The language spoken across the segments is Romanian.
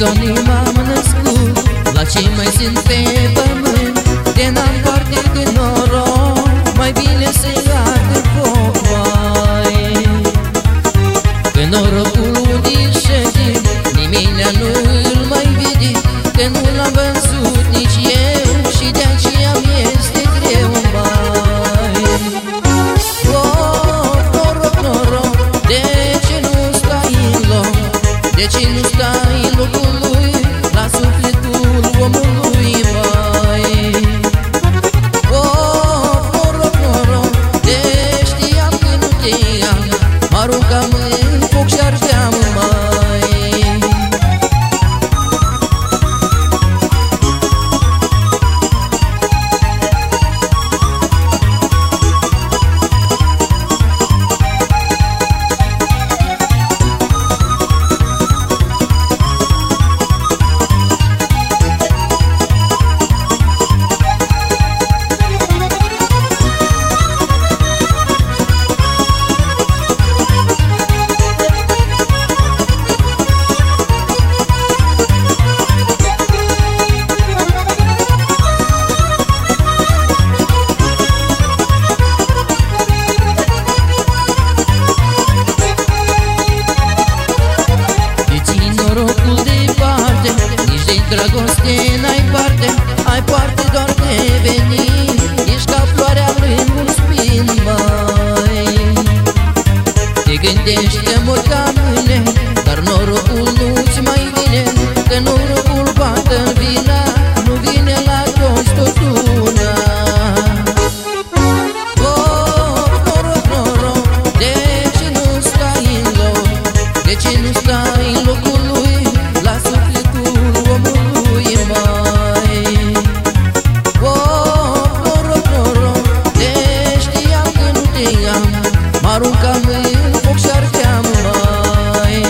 Toni m-am născut, la ce mai sunt pe pământ, de n-am parte de noroc, mai bine să-i arde foc, vai. Că norocul unde șede, nimeni nu îl mai vede, că nu l-am văzut nici eu și de-aceea mi-este greu, vai. Oh, noroc, noroc, de ce nu stai în loc? De ce nu stai în locul lui, la sufletul omului, vai? Oh, noroc, noroc, de știam că nu te am, mă aruncam în foc și ardeam, mai. Dragoste n-ai parte, ai parte doar de venit, ești ca floarea lângul spin, mai. Te gândești că mor ca mâine, dar norocul nu-ți mai vine, că norocul bată vina, nu vine la toți tot una. Oh, noroc, noroc, de ce nu stai în loc? De ce nu stai în locul lui, la sufletul omului, mai? Oh, noroc, noroc, de știam că nu te am, mă aruncam în foc și ardeam, mai.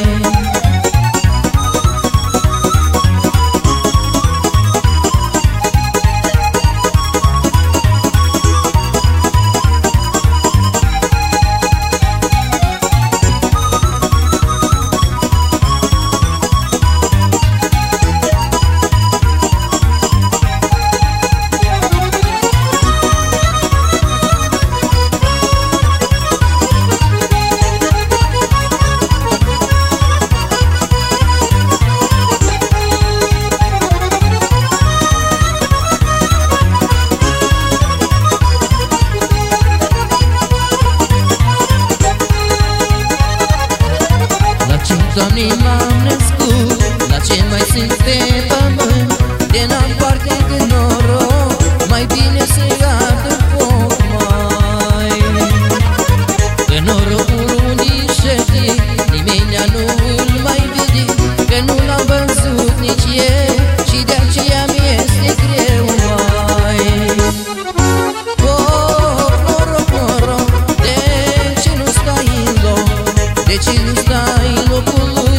Doamne, m-am născut, la ce mai sunt pe pământ, de n-am parte de noroc, mai bine să-i ardă foc, mai. Că norocul unde șede, nimeni nu îl mai vede, că nu l-am văzut nici eu și de-aceea mi-este greu, mai. Oh, noroc, noroc, de ce nu stai în loc? De ce nu stai în locul lui,